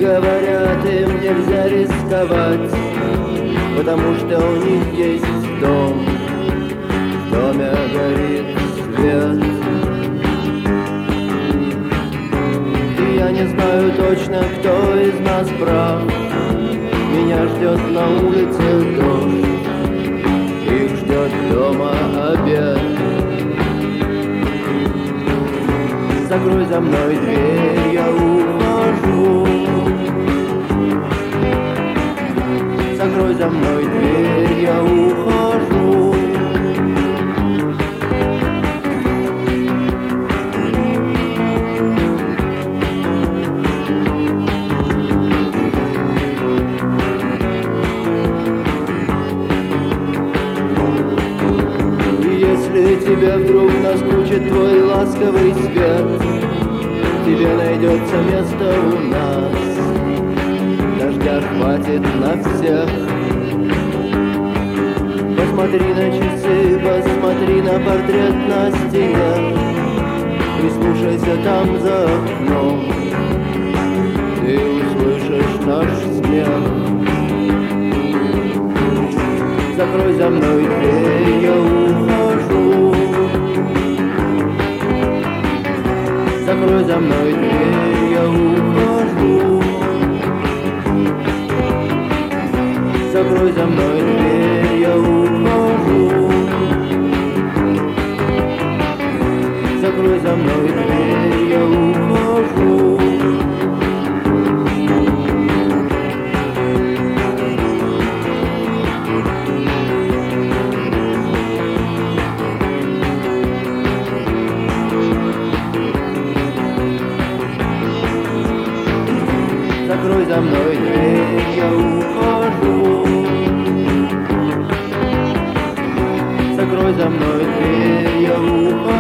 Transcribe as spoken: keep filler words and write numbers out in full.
Говорят, им нельзя рисковать, потому что у них есть дом. В доме горит свет. И я не знаю точно, кто из нас прав. Меня ждет на улице дождь, их ждет дома обед. Закрой за мной дверь, я ухожу. Закрой за мной дверь, я ухожу. Если тебе вдруг наскучит твой ласковый свет, тебе найдется место у нас. Дождя хватит на всех. Посмотри на часы, посмотри на портрет на стене. Прислушайся там за окном, ты услышишь наш смех. Закрой за мной дверь, я ухожу. Закрой за мной дверь, я ухожу. Закрой за мной дверь, я ухожу. Закрой за мной дверь, я ухожу. Закрой за мной дверь, я ухожу. Закрой за мной дверь, я ухожу.